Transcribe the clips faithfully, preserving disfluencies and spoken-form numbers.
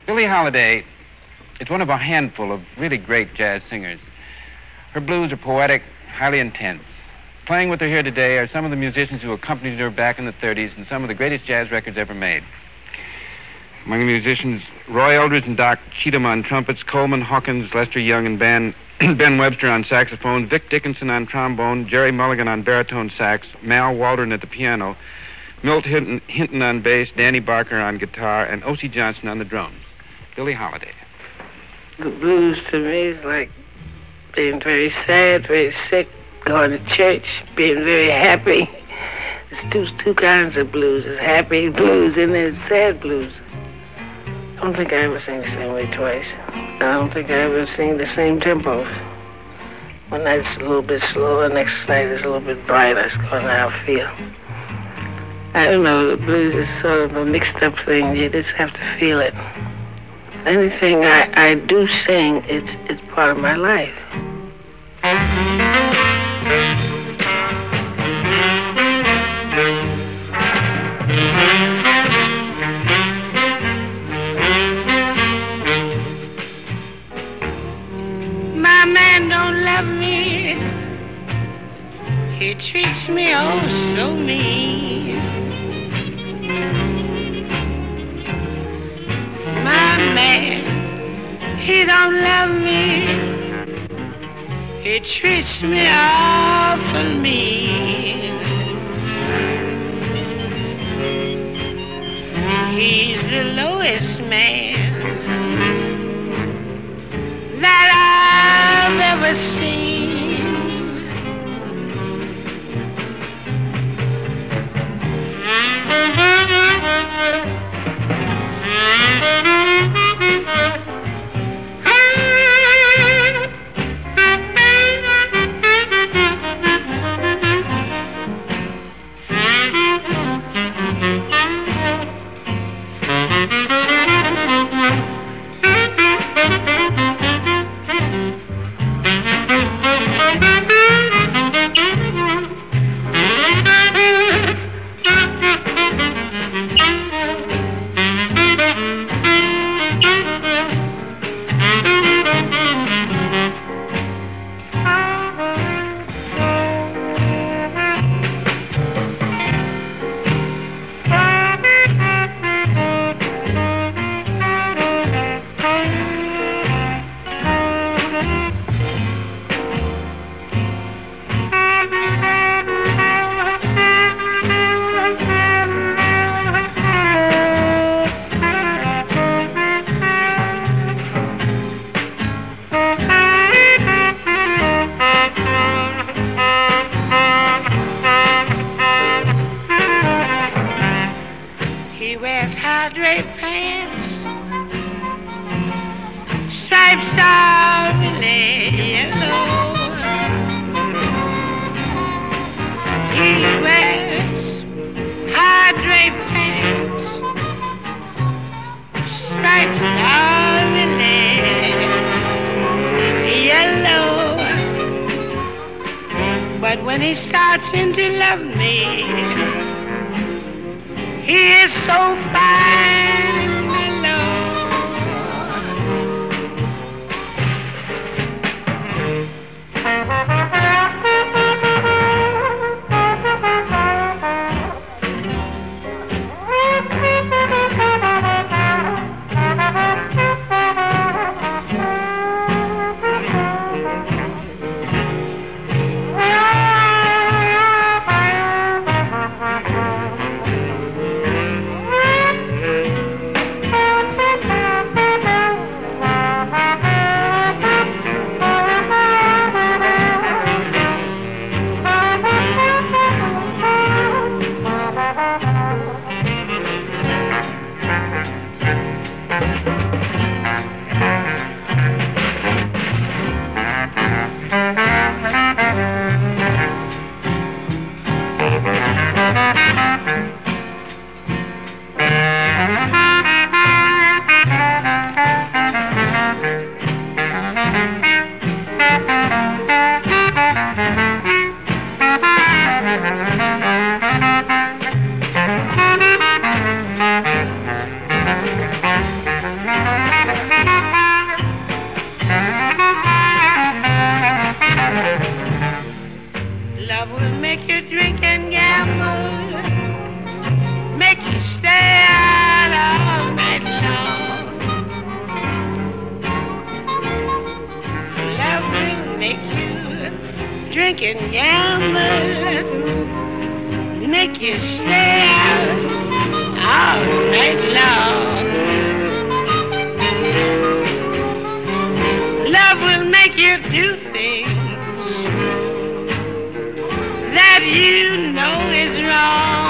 Billie Holiday is one of a handful of really great jazz singers. Her blues are poetic, highly intense. Playing with her here today are some of the musicians who accompanied her back in the thirties and some of the greatest jazz records ever made. Among the musicians, Roy Eldridge and Doc Cheatham on trumpets, Coleman Hawkins, Lester Young and Ben, Ben Webster on saxophone, Vic Dickinson on trombone, Jerry Mulligan on baritone sax, Mal Waldron at the piano, Milt Hinton, Hinton on bass, Danny Barker on guitar, and O C Johnson on the drums. Billie Holiday. The blues to me is like being very sad, very sick, going to church, being very happy. There's two, two kinds of blues. There's happy blues and there's sad blues. I don't think I ever sing the same way twice. I don't think I ever sing the same tempo. One night's a little bit slower, next night is a little bit brighter. It's going how I feel. I don't know, the blues is sort of a mixed up thing. You just have to feel it. Anything I, I do sing, it's, it's part of my life. My man don't love me. He treats me oh so mean. My man, he don't love me. He treats me awful mean. He's the lowest man that I've ever seen. But when he starts in to love me, he is so fine and mellow. drink and gamble, make you stay out all night long. Love will make you do things that you know is wrong.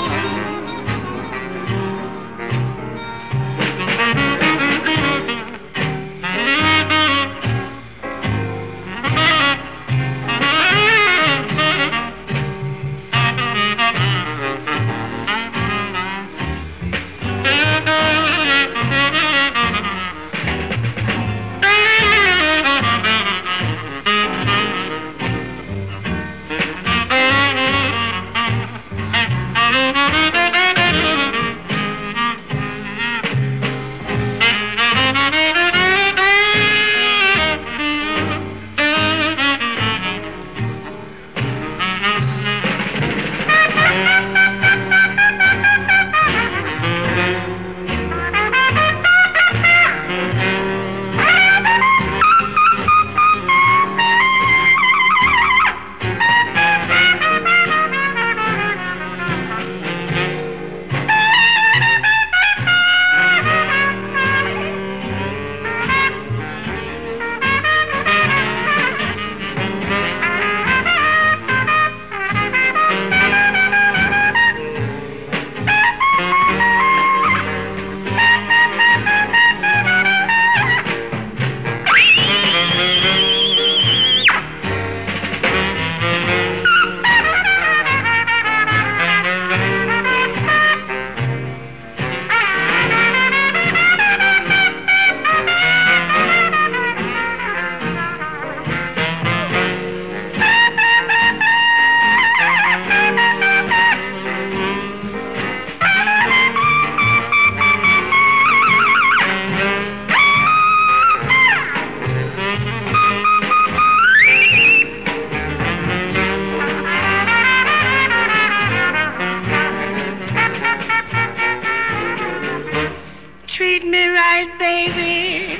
Treat me right, baby,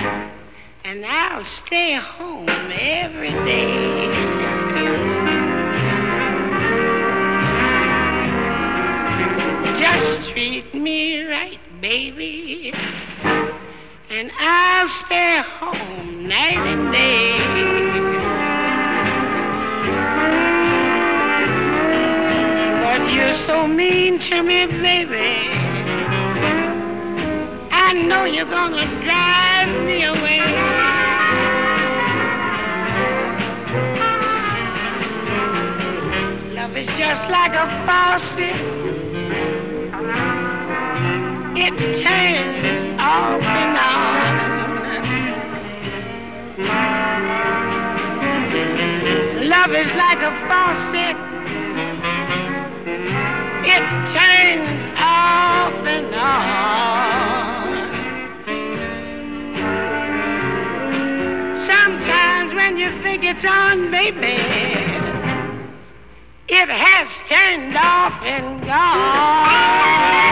and I'll stay home every day. Just treat me right, baby, and I'll stay home night and day. But you're so mean to me, baby, I know you're gonna drive me away. Love is just like a faucet. It turns off and on. Love is like a faucet. It turns off and on. Sometimes when you think it's on, baby, it has turned off and gone.